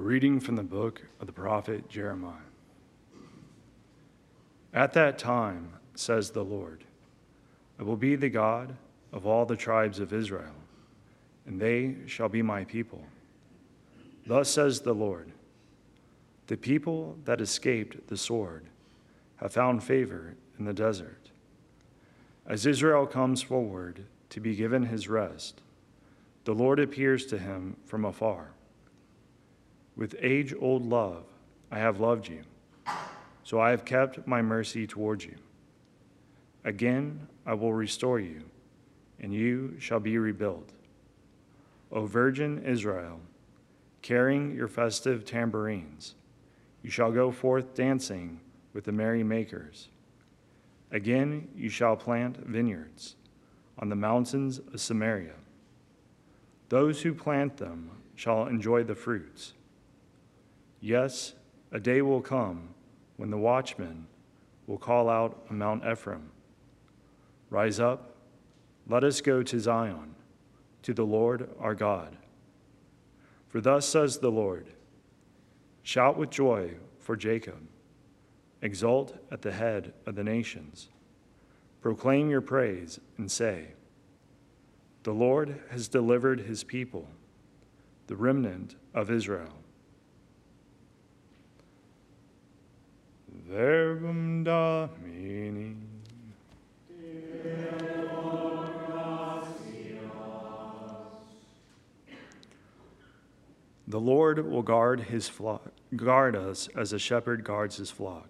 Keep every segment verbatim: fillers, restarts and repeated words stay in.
A reading from the book of the prophet Jeremiah. At that time, says the Lord, I will be the God of all the tribes of Israel, and they shall be my people. Thus says the Lord, the people that escaped the sword have found favor in the desert. As Israel comes forward to be given his rest, the Lord appears to him from afar. With age-old love I have loved you, so I have kept my mercy towards you. Again I will restore you, and you shall be rebuilt. O virgin Israel, carrying your festive tambourines, you shall go forth dancing with the merry makers. Again you shall plant vineyards on the mountains of Samaria. Those who plant them shall enjoy the fruits. Yes, a day will come when the watchman will call out on Mount Ephraim, rise up, let us go to Zion, to the Lord our God. For thus says the Lord, shout with joy for Jacob, exult at the head of the nations. Proclaim your praise and say, the Lord has delivered his people, the remnant of Israel. Verbum Domini. The Lord will guard his flock, guard us as a shepherd guards his flock.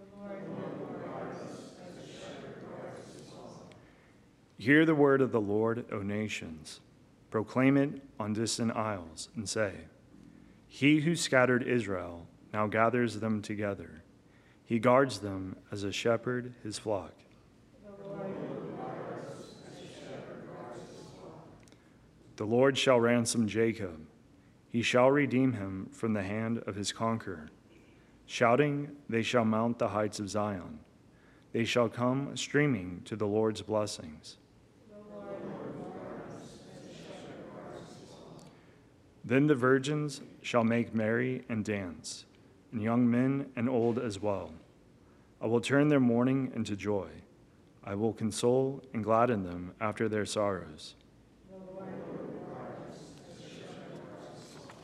Hear the word of the Lord, O nations. Proclaim it on distant isles, and say, he who scattered Israel now gathers them together. He guards them as a shepherd his flock. The Lord will guard us as a shepherd guards his flock. The Lord shall ransom Jacob. He shall redeem him from the hand of his conqueror. Shouting, they shall mount the heights of Zion. They shall come streaming to the Lord's blessings. The Lord will guard us as a shepherd guards his flock. Then the virgins shall make merry and dance, and young men and old as well. I will turn their mourning into joy. I will console and gladden them after their sorrows. The Lord will guard us as a shepherd guards his flock.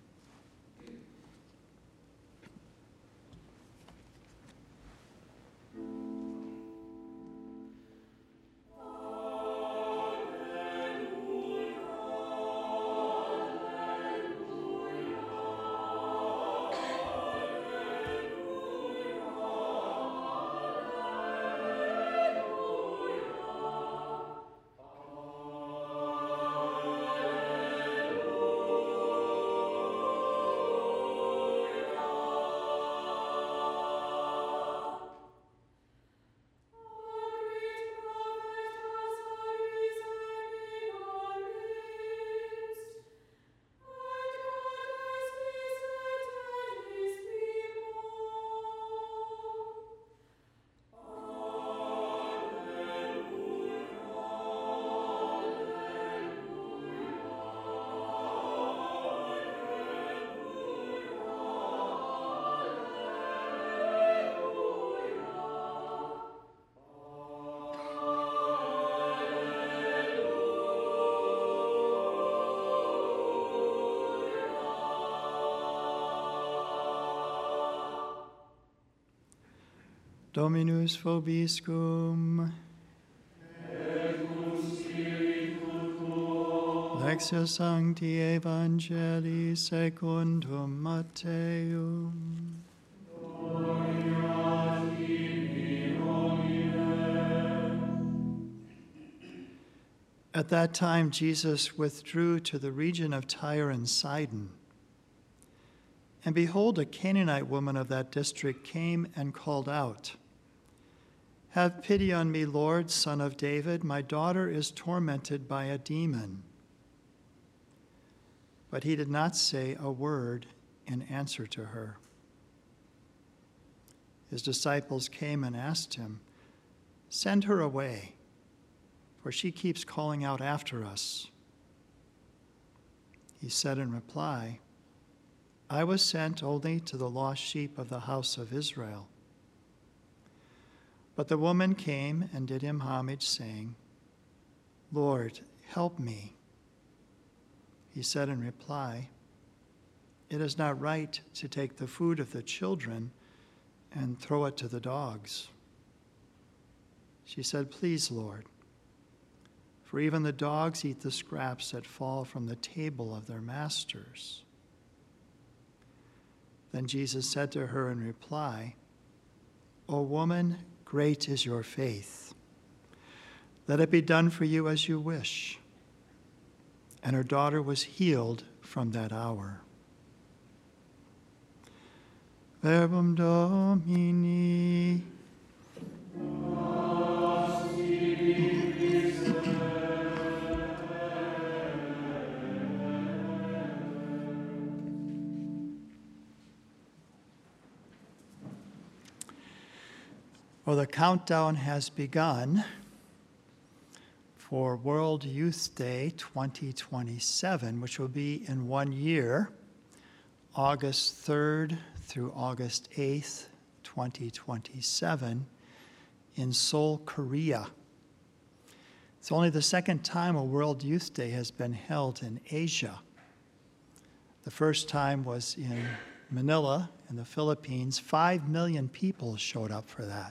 Dominus vobiscum. Et cum spiritu tuo. Lectio Sancti Evangelii secundum Matteum. Gloria tibi, Domine. At that time Jesus withdrew to the region of Tyre and Sidon. And behold, a Canaanite woman of that district came and called out, have pity on me, Lord, Son of David. My daughter is tormented by a demon. But he did not say a word in answer to her. His disciples came and asked him, send her away, for she keeps calling out after us. He said in reply, I was sent only to the lost sheep of the house of Israel." But the woman came and did him homage, saying, "Lord, help me." He said in reply, "It is not right to take the food of the children and throw it to the dogs." She said, "Please, Lord, for even the dogs eat the scraps that fall from the table of their masters." Then Jesus said to her in reply, "O woman, great is your faith. Let it be done for you as you wish." And her daughter was healed from that hour. Verbum Domini. Well, the countdown has begun for World Youth Day twenty twenty-seven, which will be in one year, August third through August eighth, twenty twenty-seven, in Seoul, Korea. It's only the second time a World Youth Day has been held in Asia. The first time was in Manila in the Philippines. Five million people showed up for that.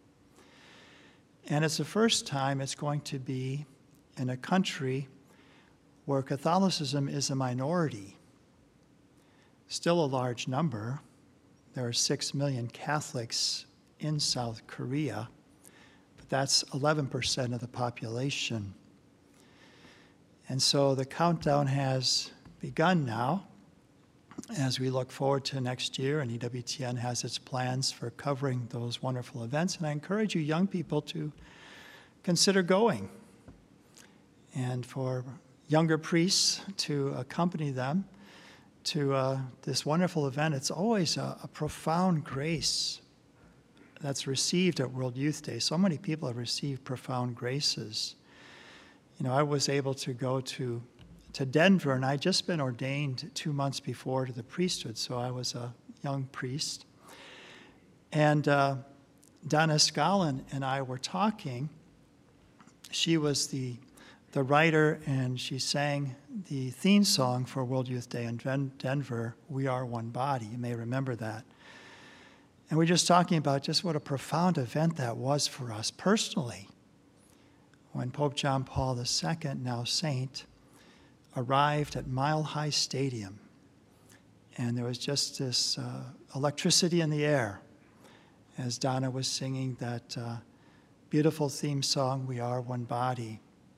And it's the first time it's going to be in a country where Catholicism is a minority. Still a large number. There are six million Catholics in South Korea, but that's eleven percent of the population. And so the countdown has begun now as we look forward to next year, and E W T N has its plans for covering those wonderful events. And I encourage you young people to consider going, and for younger priests to accompany them to uh, this wonderful event. It's always a, a profound grace that's received at World Youth Day. So many people have received profound graces. You know, I was able to go to to Denver, and I'd just been ordained two months before to the priesthood, so I was a young priest. And uh, Donna Scollin and I were talking. She was the the writer, and she sang the theme song for World Youth Day in Den- Denver, "We Are One Body." You may remember that. And we're just talking about just what a profound event that was for us personally, when Pope John Paul the Second, now saint, arrived at Mile High Stadium. And there was just this uh, electricity in the air as Donna was singing that uh, beautiful theme song, "We Are One Body."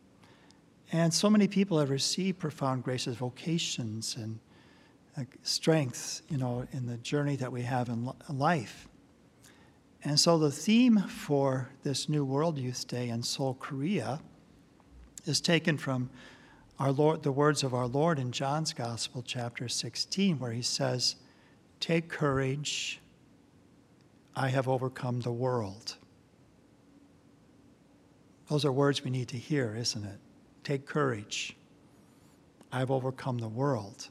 And so many people have received profound graces, vocations, and uh, strength, you know, in the journey that we have in life. And so the theme for this new World Youth Day in Seoul, Korea, is taken from our Lord, the words of our Lord in John's Gospel, chapter sixteen, where he says, "Take courage, I have overcome the world." Those are words we need to hear, isn't it? Take courage, I've overcome the world.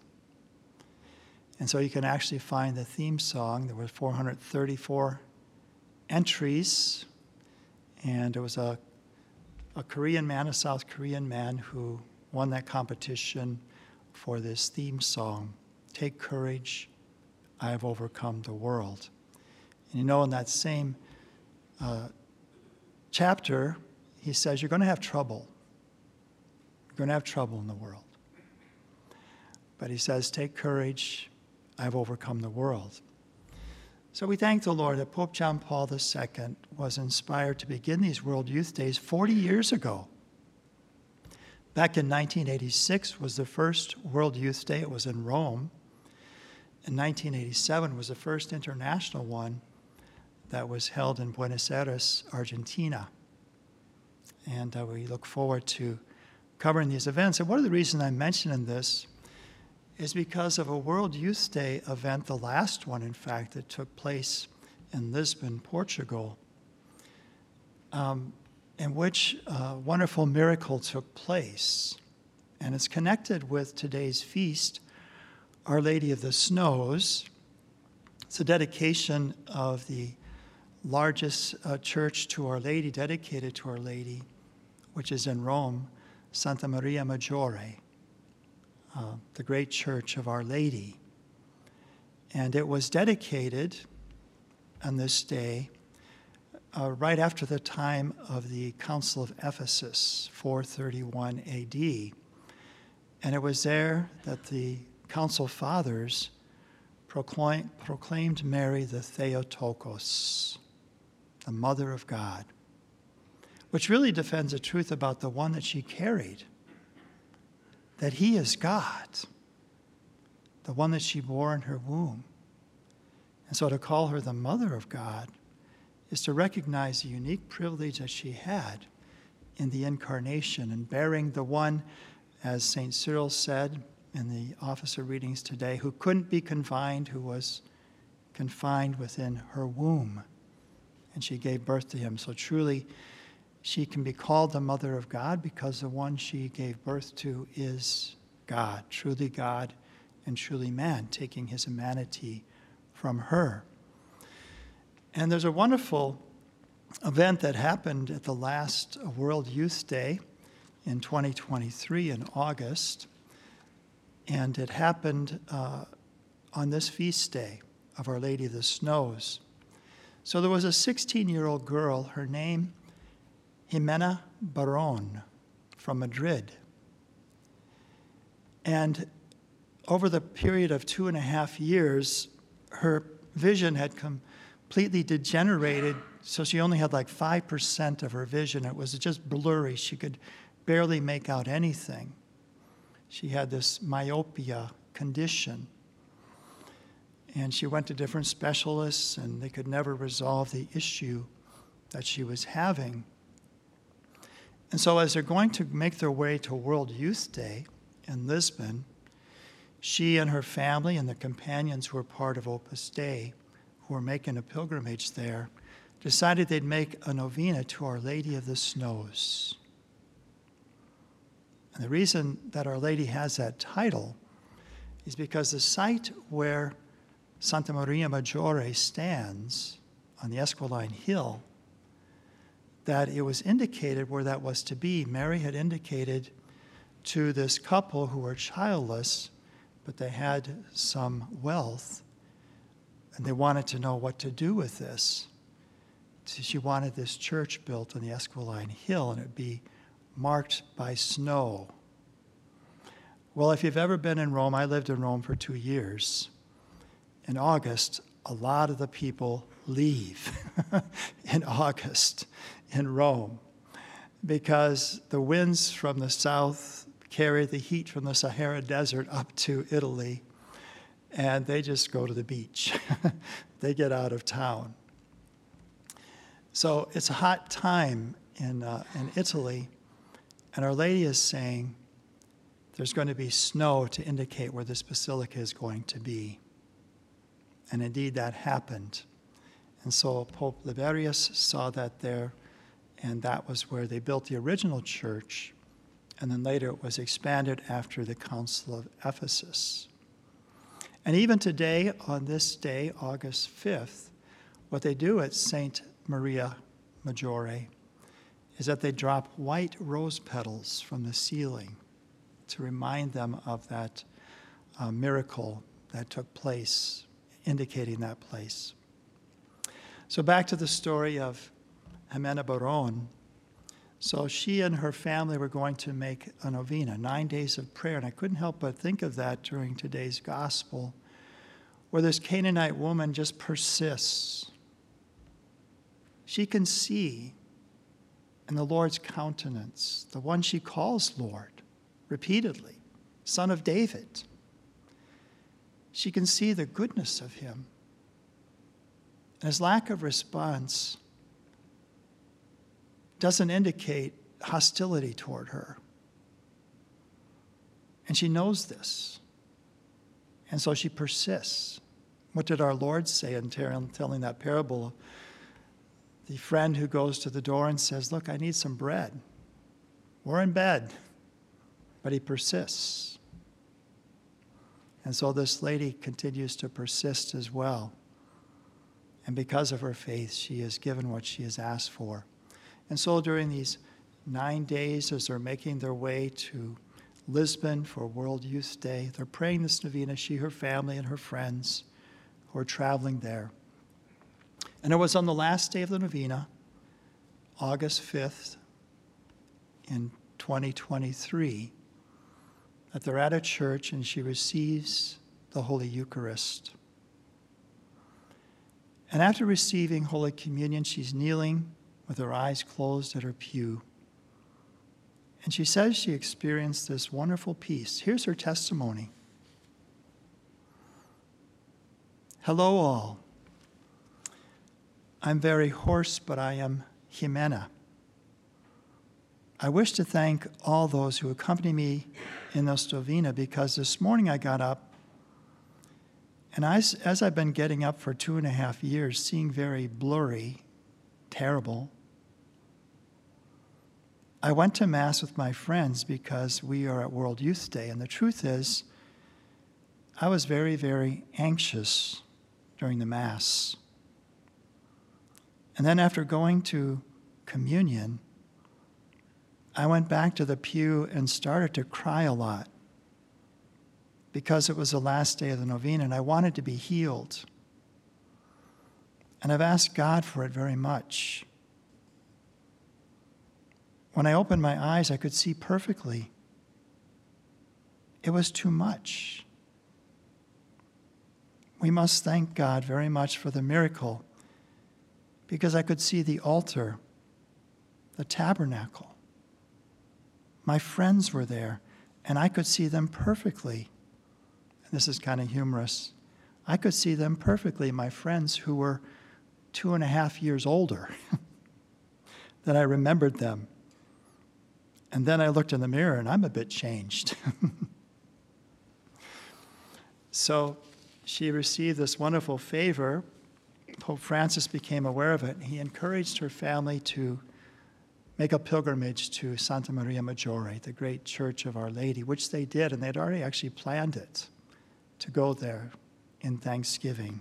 And so you can actually find the theme song. There were four hundred thirty-four entries, and there was a, a Korean man, a South Korean man, who won that competition for this theme song, "Take courage, I have overcome the world." And you know, in that same uh, chapter, he says, you're going to have trouble. You're going to have trouble in the world. But he says, take courage, I've overcome the world. So we thank the Lord that Pope John Paul the Second was inspired to begin these World Youth Days forty years ago. Back in nineteen eighty-six was the first World Youth Day. It was in Rome. In nineteen eighty-seven was the first international one that was held in Buenos Aires, Argentina. And uh, we look forward to covering these events. And one of the reasons I'm mentioning this is because of a World Youth Day event, the last one, in fact, that took place in Lisbon, Portugal, um, in which a wonderful miracle took place. And it's connected with today's feast Our Lady of the Snows. It's a dedication of the largest uh, church to Our Lady, dedicated to Our Lady, which is in Rome, Santa Maria Maggiore, uh, the great church of Our Lady. And it was dedicated on this day uh, right after the time of the Council of Ephesus, four thirty-one A D. And it was there that the Council Fathers proclaim, proclaimed Mary the Theotokos, the Mother of God, which really defends the truth about the one that she carried, that he is God, the one that she bore in her womb. And so to call her the Mother of God is to recognize the unique privilege that she had in the incarnation and bearing the one, as Saint Cyril said in the officer readings today, who couldn't be confined, who was confined within her womb. And she gave birth to him. So truly, she can be called the Mother of God because the one she gave birth to is God, truly God and truly man, taking his humanity from her. And there's a wonderful event that happened at the last World Youth Day in twenty twenty-three in August. And it happened uh, on this feast day of Our Lady of the Snows. So there was a sixteen-year-old girl, her name Jimena Barón, from Madrid. And over the period of two and a half years, her vision had completely degenerated, so she only had like five percent of her vision. It was just blurry. She could barely make out anything. She had this myopia condition. And she went to different specialists, and they could never resolve the issue that she was having. And so as they're going to make their way to World Youth Day in Lisbon, she and her family and the companions who were part of Opus Dei, who were making a pilgrimage there, decided they'd make a novena to Our Lady of the Snows. And the reason that Our Lady has that title is because the site where Santa Maria Maggiore stands on the Esquiline Hill, that it was indicated where that was to be. Mary had indicated to this couple who were childless, but they had some wealth, and they wanted to know what to do with this. So she wanted this church built on the Esquiline Hill, and it would be marked by snow. Well, if you've ever been in Rome, I lived in Rome for two years. In August, a lot of the people leave in August in Rome because the winds from the south carry the heat from the Sahara Desert up to Italy, and they just go to the beach. They get out of town. So it's a hot time in, uh, in Italy, and Our Lady is saying there's going to be snow to indicate where this basilica is going to be. And indeed, that happened. And so Pope Liberius saw that there, and that was where they built the original church. And then later it was expanded after the Council of Ephesus. And even today, on this day, August fifth, what they do at Saint Maria Maggiore is that they drop white rose petals from the ceiling to remind them of that uh, miracle that took place, indicating that place. So back to the story of Jimena Barón. So she and her family were going to make a novena, nine days of prayer. And I couldn't help but think of that during today's gospel, where this Canaanite woman just persists. She can see in the Lord's countenance, the one she calls Lord repeatedly, Son of David. She can see the goodness of him. And his lack of response doesn't indicate hostility toward her. And she knows this. And so she persists. What did our Lord say in telling that parable? The friend who goes to the door and says, look, I need some bread. We're in bed. But he persists. And so this lady continues to persist as well. And because of her faith, she is given what she has asked for. And so during these nine days, as they're making their way to Lisbon for World Youth Day, they're praying this novena, she, her family, and her friends who are traveling there. And it was on the last day of the novena, August fifth, in twenty twenty-three, that they're at a church and she receives the Holy Eucharist. And after receiving Holy Communion, she's kneeling with her eyes closed at her pew. And she says she experienced this wonderful peace. Here's her testimony. Hello all. I'm very hoarse, but I am Jimena. I wish to thank all those who accompany me in this novena, because this morning I got up, and as, as I've been getting up for two and a half years, seeing very blurry, terrible, I went to Mass with my friends because we are at World Youth Day, and the truth is, I was very, very anxious during the Mass. And then after going to communion, I went back to the pew and started to cry a lot because it was the last day of the novena and I wanted to be healed. And I've asked God for it very much. When I opened my eyes, I could see perfectly. It was too much. We must thank God very much for the miracle, because I could see the altar, the tabernacle. My friends were there, and I could see them perfectly. And this is kind of humorous. I could see them perfectly, my friends who were two and a half years older, that I remembered them. And then I looked in the mirror, and I'm a bit changed. So she received this wonderful favor. Pope Francis became aware of it. He encouraged her family to make a pilgrimage to Santa Maria Maggiore, the great church of Our Lady, which they did, and they'd already actually planned it to go there in thanksgiving.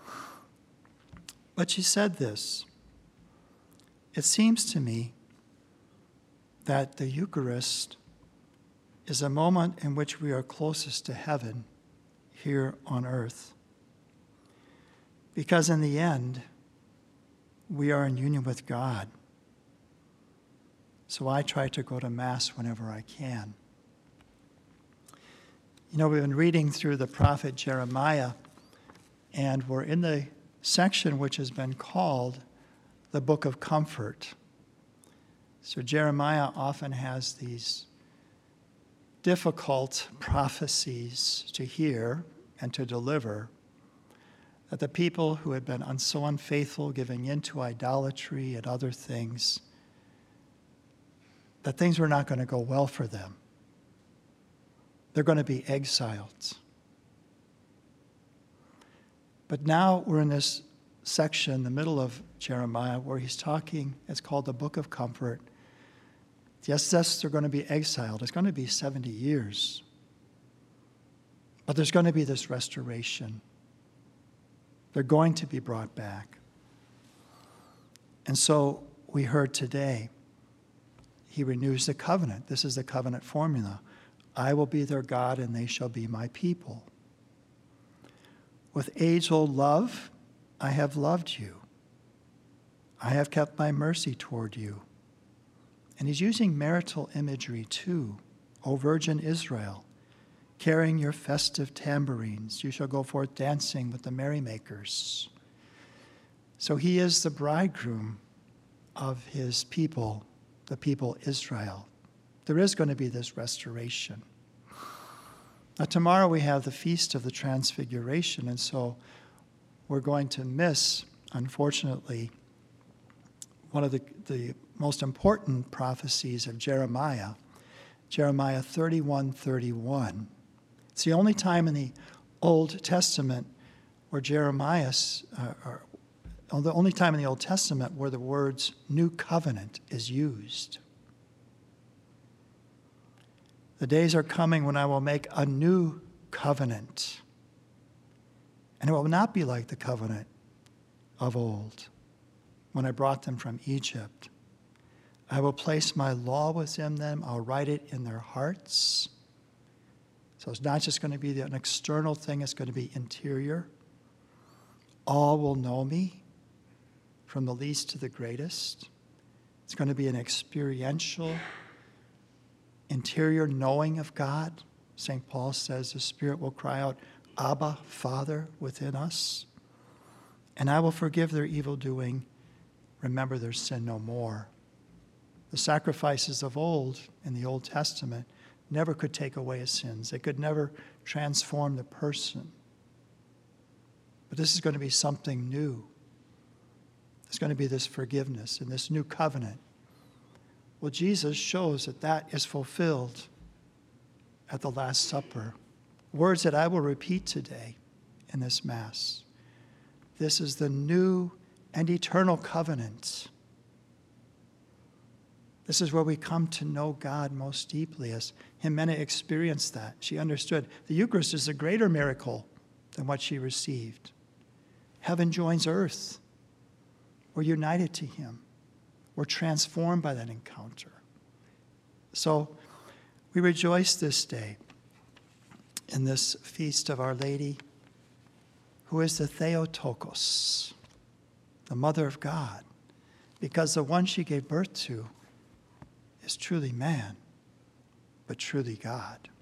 But she said this: it seems to me that the Eucharist is a moment in which we are closest to heaven here on earth. Because in the end, we are in union with God. So I try to go to Mass whenever I can. You know, we've been reading through the prophet Jeremiah, and we're in the section which has been called the Book of Comfort. So Jeremiah often has these difficult prophecies to hear and to deliver, that the people who had been so unfaithful, giving in to idolatry and other things, that things were not going to go well for them. They're going to be exiled. But now we're in this section, the middle of Jeremiah, where he's talking, it's called the Book of Comfort. Yes, yes, they're going to be exiled. It's going to be seventy years. But there's going to be this restoration. They're going to be brought back. And so we heard today, he renews the covenant. This is the covenant formula. I will be their God, and they shall be my people. With age-old love, I have loved you. I have kept my mercy toward you. And he's using marital imagery too. O Virgin Israel, carrying your festive tambourines, you shall go forth dancing with the merrymakers. So he is the bridegroom of his people, the people Israel. There is going to be this restoration. Now, tomorrow we have the Feast of the Transfiguration, and so we're going to miss, unfortunately, one of the, the most important prophecies of Jeremiah, Jeremiah thirty-one thirty-one. It's the only time in the Old Testament where Jeremiah, uh, or the only time in the Old Testament where the words new covenant is used. The days are coming when I will make a new covenant. And it will not be like the covenant of old when I brought them from Egypt. I will place my law within them. I'll write it in their hearts. So it's not just going to be an external thing, it's going to be interior. All will know me, from the least to the greatest. It's going to be an experiential, interior knowing of God. Saint Paul says the Spirit will cry out, Abba, Father, within us. And I will forgive their evil doing, remember their sin no more. The sacrifices of old in the Old Testament never could take away his sins. They could never transform the person. But this is going to be something new. There's going to be this forgiveness and this new covenant. Well, Jesus shows that that is fulfilled at the Last Supper. Words that I will repeat today in this Mass. This is the new and eternal covenant. This is where we come to know God most deeply, as Jimena experienced that. She understood the Eucharist is a greater miracle than what she received. Heaven joins earth. We're united to him. We're transformed by that encounter. So we rejoice this day in this feast of Our Lady, who is the Theotokos, the Mother of God, because the one she gave birth to is truly man, but truly God.